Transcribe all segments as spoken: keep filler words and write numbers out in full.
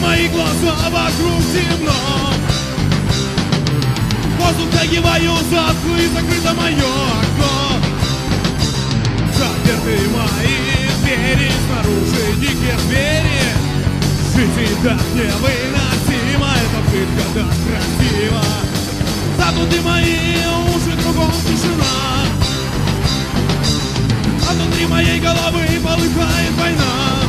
мои глаза, вокруг темно. Воздух нагибаю задку и закрыто мое окно. Заперты мои двери, снаружи дикие звери. Жизнь так невыносима, эта пытка так красива. Заткнуты мои уши, кругом тишина. А внутри моей головы полыхает война.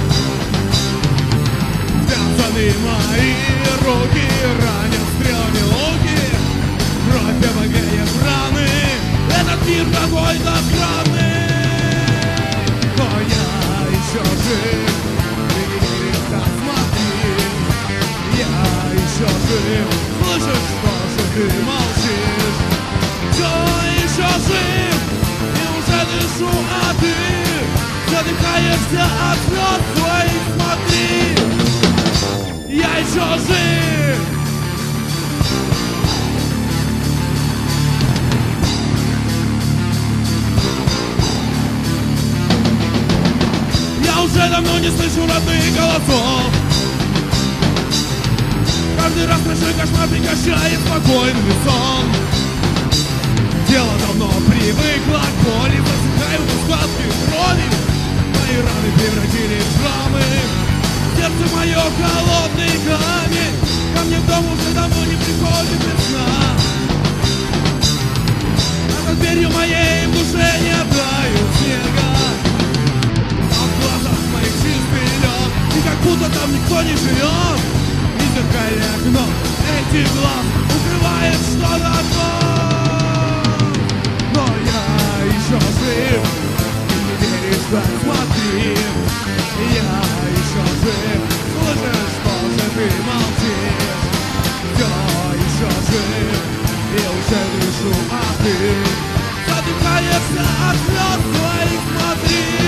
Связаны мои руки, ранят стрелами луки. Кровь обогреет раны, этот мир какой-то странный. Но я еще жив, ты не веришь, так смотри. Я еще жив, слышишь, что же ты молчишь? Все еще жив, и уже дышу, а ты задыхаешься от слез твоих, смотри. Я еще жив. Я уже давно не слышу родных голосов. Каждый раз ночной кошмар прекращает спокойный сон. Тело давно привыкло к боли, засыхают остатки крови. Мои раны превратились в шрамы. Сердце мое холодный камень. Ко мне в дом уже давно не приходит весна. А за дверью моей в душе не тают снега. А в глазах моих чистый лед, и как будто там никто не живет. И зеркальное окно этих глаз укрывает что-то одно. Но я еще жив, ты не веришь, так смотри. Я еще жив, слышишь, что же ты молчишь? Все еще жив, и уже дышу, а ты задыхаешься от слез своих, смотри.